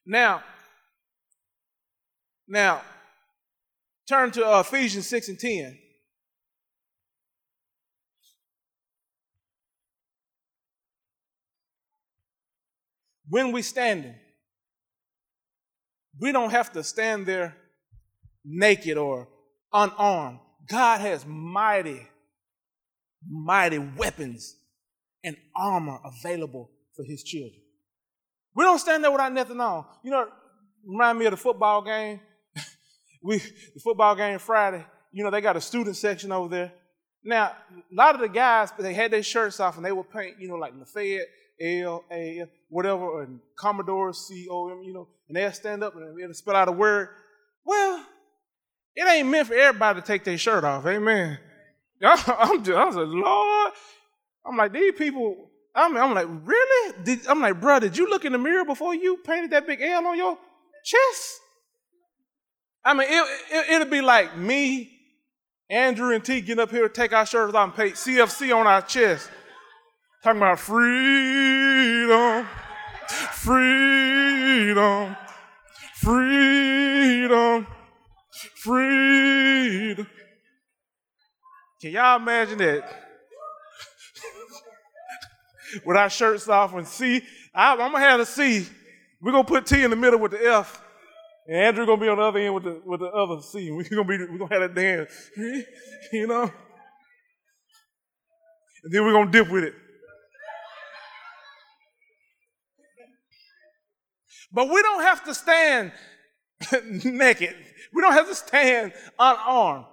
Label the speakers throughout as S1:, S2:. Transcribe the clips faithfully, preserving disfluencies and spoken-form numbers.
S1: Now, now, turn to uh, Ephesians six and ten. When we standing, we don't have to stand there naked or unarmed. God has mighty, mighty weapons and armor available for his children. We don't stand there without nothing on. You know, remind me of the football game. we the football game Friday. You know, they got a student section over there. Now, a lot of the guys, they had their shirts off and they would paint, you know, like Lafayette, L, A, whatever, or Commodore, C, O, M, you know, and they'll stand up and they'll spell out a word. Well, it ain't meant for everybody to take their shirt off. Amen. I'm just, I was like, Lord. I'm like, these people, I'm, I'm like, really? Did, I'm like, bro, did you look in the mirror before you painted that big L on your chest? I mean, it, it, it'll be like me, Andrew, and T getting up here, take our shirts off and paint C F C on our chest. Talking about freedom, freedom, freedom, freedom. Can y'all imagine that? With our shirts off and C, I, I'm gonna have a C. We're gonna put T in the middle with the F, and Andrew gonna be on the other end with the with the other C. We're gonna be we're gonna have that dance, you know. And then we're gonna dip with it. But we don't have to stand naked. We don't have to stand unarmed.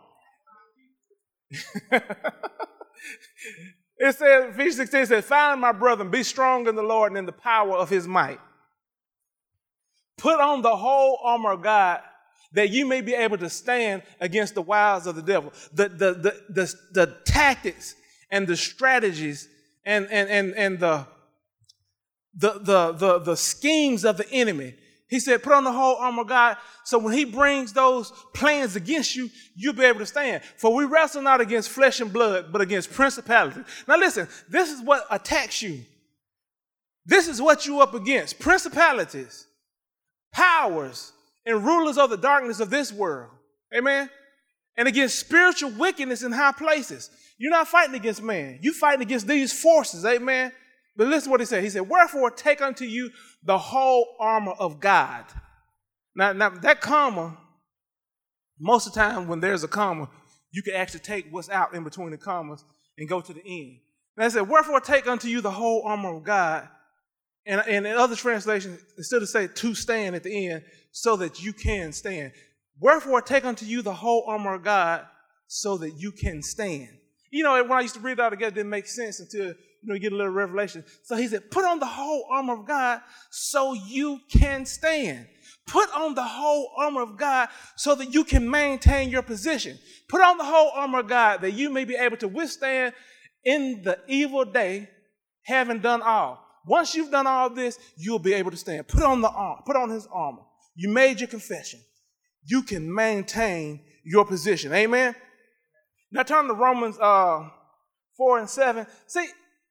S1: It says, Ephesians sixteen says, "Finally, my brethren, be strong in the Lord and in the power of his might. Put on the whole armor of God, that you may be able to stand against the wiles of the devil." The, the, the, the, the tactics and the strategies and, and, and, and the, the, the, the, the schemes of the enemy. He said, put on the whole armor of God, so when he brings those plans against you, you'll be able to stand. For we wrestle not against flesh and blood, but against principalities. Now listen, this is what attacks you. This is what you're up against. Principalities, powers, and rulers of the darkness of this world. Amen? And against spiritual wickedness in high places. You're not fighting against man. You're fighting against these forces. Amen? But listen to what he said. He said, "Wherefore take unto you the whole armor of God." Now, now that comma, most of the time when there's a comma, you can actually take what's out in between the commas and go to the end. Now it said, "Wherefore take unto you the whole armor of God." And, and in other translations, instead of say to stand at the end, so that you can stand. "Wherefore take unto you the whole armor of God, so that you can stand." You know, when I used to read it all together, it didn't make sense until you know, you get a little revelation. So he said, put on the whole armor of God so you can stand. Put on the whole armor of God so that you can maintain your position. Put on the whole armor of God that you may be able to withstand in the evil day, having done all. Once you've done all this, you'll be able to stand. Put on the armor. Put on his armor. You made your confession. You can maintain your position. Amen? Now turn to Romans uh, four and seven. See,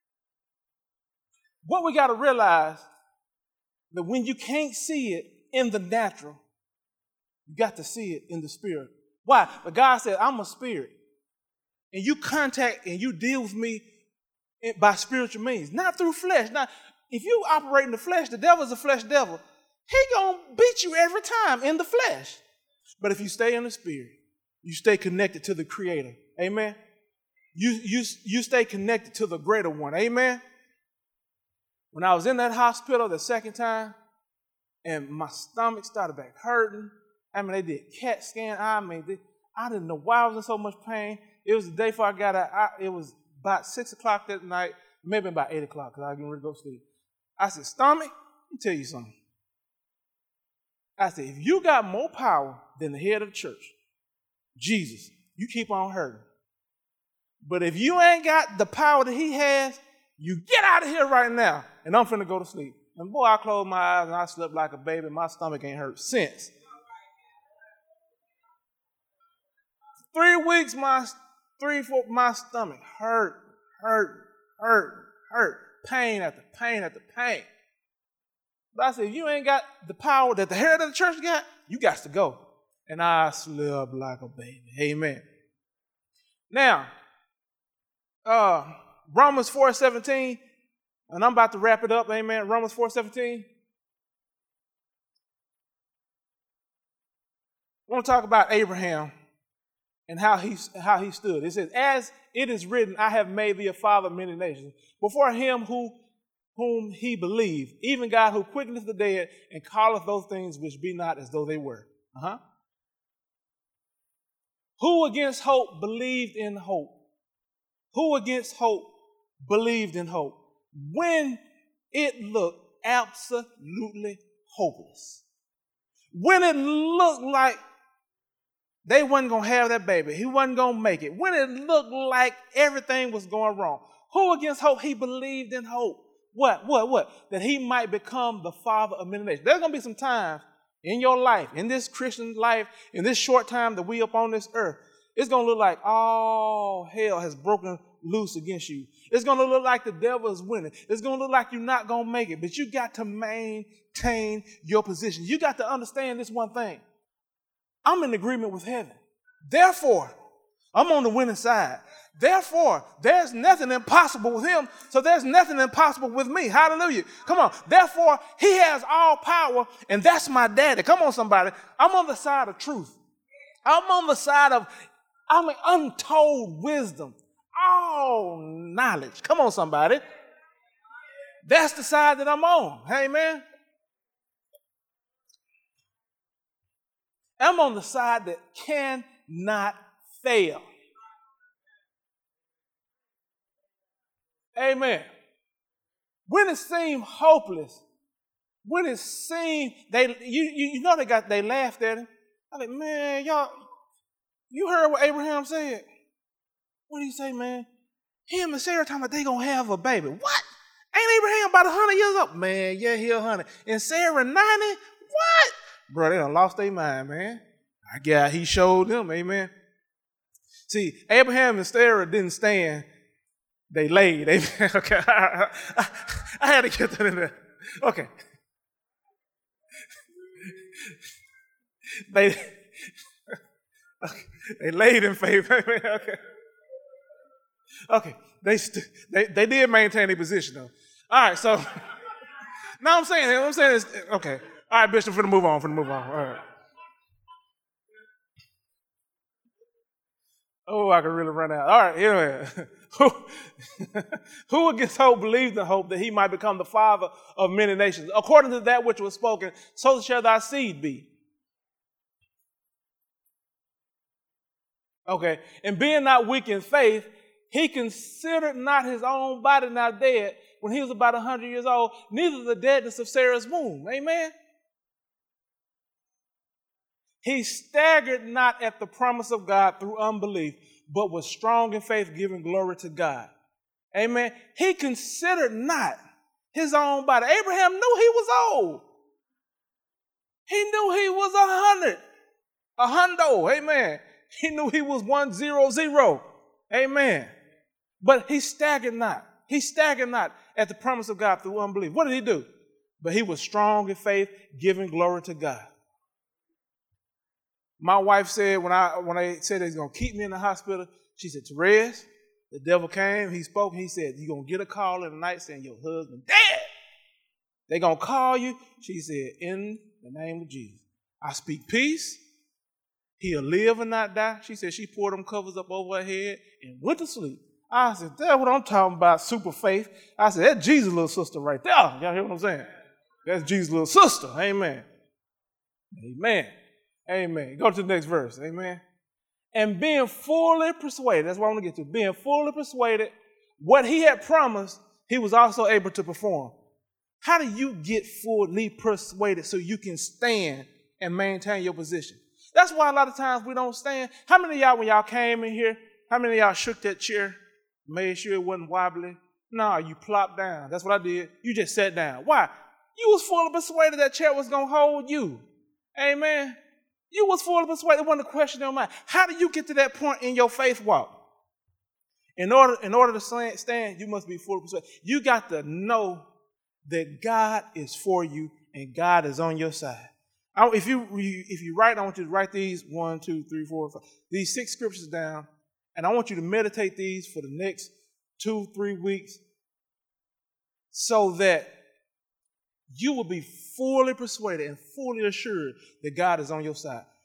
S1: what we got to realize, that when you can't see it in the natural, you got to see it in the spirit. Why? But God said, I'm a spirit. And you contact and you deal with me by spiritual means, not through flesh. Now, if you operate in the flesh, the devil's a flesh devil. He gonna beat you every time in the flesh. But if you stay in the spirit, you stay connected to the Creator. Amen? You, you, you stay connected to the greater one. Amen? When I was in that hospital the second time, and my stomach started back hurting, I mean, they did CAT scan. I mean, they, I didn't know why I was in so much pain. It was the day before I got out. I, it was about six o'clock that night, maybe about eight o'clock, because I was getting ready to go to sleep. I said, "Stomach, let me tell you something." I said, if you got more power than the head of the church, Jesus, you keep on hurting. But if you ain't got the power that he has, you get out of here right now, and I'm finna go to sleep. And boy, I closed my eyes and I slept like a baby. My stomach ain't hurt since. Three weeks, my three, four, my stomach hurt, hurt, hurt, hurt. Pain after pain after pain. But I said, if you ain't got the power that the head of the church got, you got to go. And I slept like a baby. Amen. Now, uh, Romans four seventeen, and I'm about to wrap it up. Amen. Romans four seventeen. I want to talk about Abraham and how he, how he stood. It says, as it is written, I have made thee a father of many nations, before him who whom he believed, even God who quickeneth the dead and calleth those things which be not as though they were. Uh-huh. Who against hope believed in hope? Who against hope believed in hope? When it looked absolutely hopeless. When it looked like they wasn't going to have that baby. He wasn't going to make it. When it looked like everything was going wrong. Who against hope? He believed in hope. What? What? What? That he might become the father of many nations. There's going to be some times in your life, in this Christian life, in this short time that we up on this earth, it's going to look like all hell has broken loose against you. It's going to look like the devil is winning. It's going to look like you're not going to make it, but you got to maintain your position. You got to understand this one thing. I'm in agreement with heaven. Therefore, I'm on the winning side. Therefore, there's nothing impossible with him, so there's nothing impossible with me. Hallelujah. Come on. Therefore, he has all power, and that's my daddy. Come on, somebody. I'm on the side of truth. I'm on the side of, I mean, untold wisdom, all knowledge. Come on, somebody. That's the side that I'm on. Amen. I'm on the side that cannot fail. Amen. When it seemed hopeless, when it seemed they, you, you, you know they got, they laughed at him. I like, man, y'all, you heard what Abraham said? What did he say, man? Him and Sarah talking about they gonna have a baby. What? Ain't Abraham about a hundred years old? Man, yeah, he a hundred. And Sarah ninety? What? Bro, they done lost their mind, man. I guess he showed them, amen. See, Abraham and Sarah didn't stand. They laid. Amen. Okay. I, I, I had to get that in there. Okay. They, okay. They laid in faith. Amen. Okay. Okay. They, st- they they did maintain their position though. All right. So now I'm saying, I'm saying is okay. All right, Bishop. For the move on. For the move on. All right. Oh, I could really run out. All right. Anyway. Who, who against hope believed in hope that he might become the father of many nations, according to that which was spoken, so shall thy seed be. Okay, and being not weak in faith, he considered not his own body now dead when he was about a hundred years old, neither the deadness of Sarah's womb. Amen. He staggered not at the promise of God through unbelief, but was strong in faith, giving glory to God. Amen. He considered not his own body. Abraham knew he was old. He knew he was a hundred, a hundo. Amen. He knew he was one zero zero. Amen. But he staggered not. He staggered not at the promise of God through unbelief. What did he do? But he was strong in faith, giving glory to God. My wife said when I when they said they was gonna keep me in the hospital, she said, Therese, the devil came, he spoke, and he said, you're gonna get a call in the night saying your husband dead. They gonna call you. She said, in the name of Jesus, I speak peace. He'll live and not die. She said she poured them covers up over her head and went to sleep. I said, that's what I'm talking about, super faith. I said, that's Jesus' little sister right there. Y'all hear what I'm saying? That's Jesus' little sister. Amen. Amen. Amen. Go to the next verse. Amen. And being fully persuaded, that's what I want to get to. Being fully persuaded, what he had promised, he was also able to perform. How do you get fully persuaded so you can stand and maintain your position? That's why a lot of times we don't stand. How many of y'all, when y'all came in here, how many of y'all shook that chair, made sure it wasn't wobbly? No, you plopped down. That's what I did. You just sat down. Why? You was fully persuaded that chair was going to hold you. Amen. You was fully persuaded. It wasn't a question in your mind. How do you get to that point in your faith walk? In order, in order to stand, you must be fully persuaded. You got to know that God is for you and God is on your side. I, if you if you write, I want you to write these one, two, three, four, five, these six scriptures down, and I want you to meditate these for the next two, three weeks, so that you will be fully persuaded and fully assured that God is on your side.